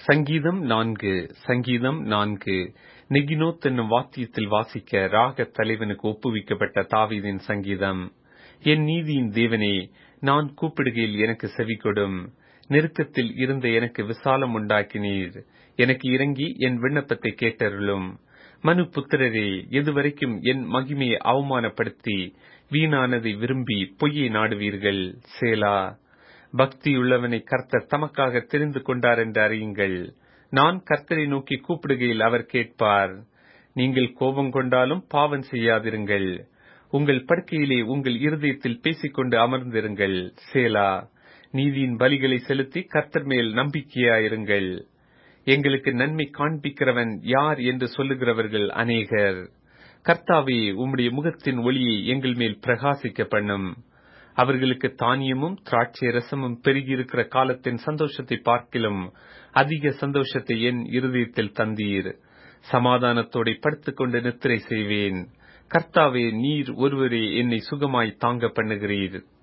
சங்கீதம் 4. சங்கீதம் 4. நெகினோத் என்னும் வாத்தியத்தில் வாசிக்க ராகத் தலைவனுக்கு ஒப்புவிக்கப்பட்ட தாவீதின் சங்கீதம். என் நீதியின் தேவனே, நான் கூப்பிடுகையில் எனக்கு செவிகொடும். நெருக்கத்தில் இருந்த எனக்கு விசாலம் உண்டாக்கினீர். எனக்கு இறங்கி என் விண்ணப்பத்தை கேட்டருளும். மனு புத்திரரே, எதுவரைக்கும் என் மகிமையை அவமானப்படுத்தி வீணானதை விரும்பி பொய்யை நாடுவீர்கள்? சேலா. பக்தியுள்ளவனை கர்த்தர் தமக்காக தெரிந்து கொண்டார் என்று அறியுங்கள். நான் கர்த்தரை நோக்கி கூப்பிடுகையில் அவர் கேட்பார். நீங்கள் கோபம் கொண்டாலும் பாவம் செய்யாதிருங்கள். உங்கள் படுக்கையிலே உங்கள் இருதயத்தில் பேசிக்கொண்டு அமர்ந்திருங்கள். சேலா. நீதியின் பலிகளை செலுத்தி கர்த்தர் மேல் நம்பிக்கையாயிருங்கள். எங்களுக்கு நன்மை காண்பிக்கிறவன் யார் என்று சொல்லுகிறவர்கள் அநேகர். கர்த்தாவே, உம்முடைய முகத்தின் ஒளியை எங்கள் மேல் பிரகாசிக்க பண்ணும். அவர்களுக்கு தானியமும் திராட்சை ரசமும் பெருகியிருக்கிற காலத்தின் சந்தோஷத்தை பார்க்கிலும் அதிக சந்தோஷத்தை என் இருதயத்தில் தந்தீர். சமாதானத்தோடு படுத்துக்கொண்டு நித்திரை செய்வேன். கர்த்தாவே, நீர் ஒருவரே என்னை சுகமாய் தாங்க பண்ணுகிறீர்.